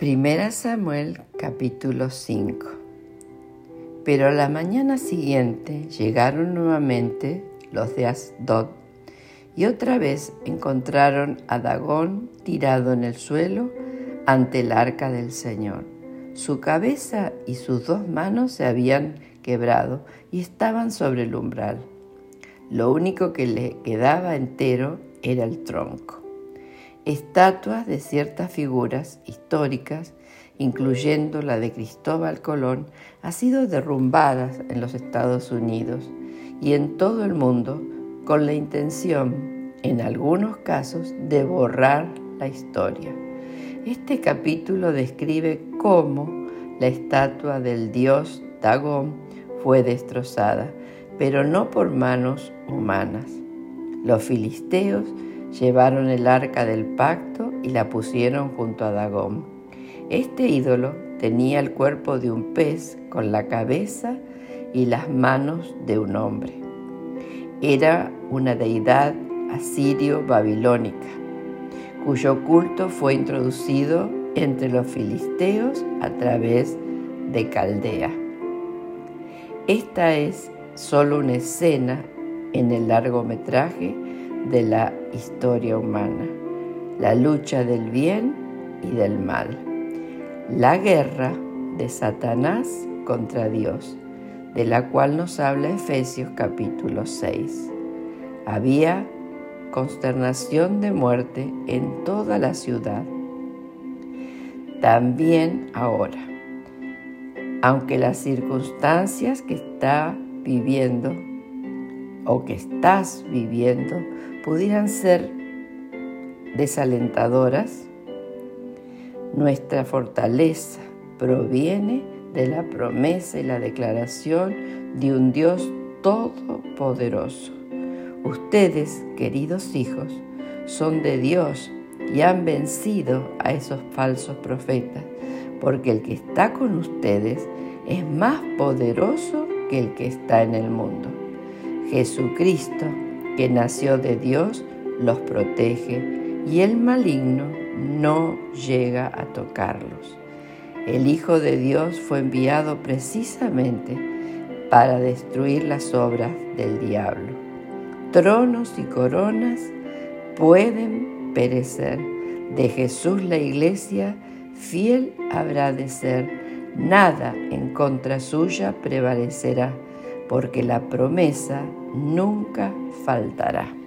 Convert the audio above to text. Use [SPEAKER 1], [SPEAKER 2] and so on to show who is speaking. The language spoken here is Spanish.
[SPEAKER 1] Primera Samuel capítulo 5. Pero a la mañana siguiente llegaron nuevamente los de Asdod y otra vez encontraron a Dagón tirado en el suelo ante el arca del Señor. Su cabeza y sus 2 manos se habían quebrado y estaban sobre el umbral. Lo único que le quedaba entero era el tronco. Estatuas de ciertas figuras históricas, incluyendo la de Cristóbal Colón, han sido derrumbadas en los Estados Unidos y en todo el mundo con la intención, en algunos casos, de borrar la historia. Este capítulo describe cómo la estatua del dios Dagón fue destrozada, pero no por manos humanas. Los filisteos llevaron el arca del pacto y la pusieron junto a Dagón. Este ídolo tenía el cuerpo de un pez con la cabeza y las manos de un hombre. Era una deidad asirio-babilónica, cuyo culto fue introducido entre los filisteos a través de Caldea. Esta es solo una escena en el largometraje de la historia humana, la lucha del bien y del mal, la guerra de Satanás contra Dios, de la cual nos habla Efesios capítulo 6. Había consternación de muerte en toda la ciudad. También ahora, aunque las circunstancias que está viviendo o que estás viviendo pudieran ser desalentadoras, nuestra fortaleza proviene de la promesa y la declaración de un Dios todopoderoso. Ustedes, queridos hijos, son de Dios y han vencido a esos falsos profetas, porque el que está con ustedes es más poderoso que el que está en el mundo. Jesucristo, que nació de Dios, los protege y el maligno no llega a tocarlos. El Hijo de Dios fue enviado precisamente para destruir las obras del diablo. Tronos y coronas pueden perecer. De Jesús la Iglesia fiel habrá de ser. Nada en contra suya prevalecerá, porque la promesa nunca faltará.